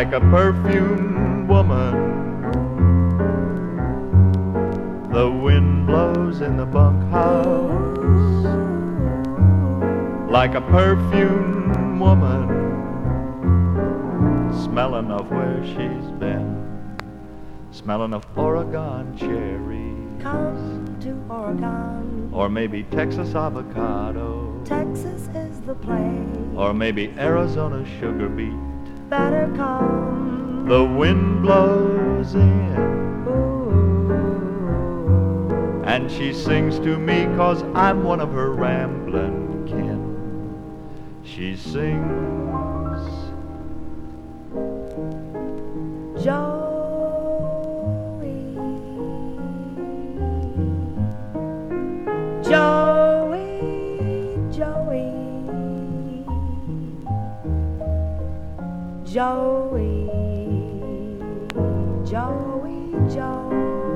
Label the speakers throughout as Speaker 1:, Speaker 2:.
Speaker 1: like a perfumed woman. The wind blows in the bunkhouse like a perfumed woman, smelling of where she's been, smelling of Oregon cherries.
Speaker 2: Come to Oregon,
Speaker 1: or maybe Texas avocado,
Speaker 2: Texas is the place.
Speaker 1: or maybe Arizona sugar beet.
Speaker 2: Better come.
Speaker 1: The wind blows in,
Speaker 2: Ooh.
Speaker 1: and she sings to me 'cause I'm one of her rambling kin. She sings,
Speaker 2: Joey, Joey, Joey, Joey, Joey, Joe.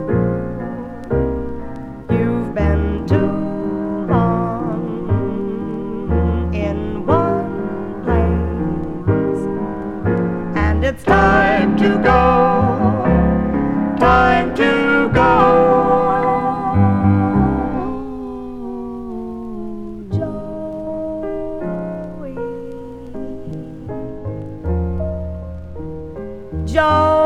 Speaker 2: You've been too long in one place, and it's time to go, time to go. Joey, Joey.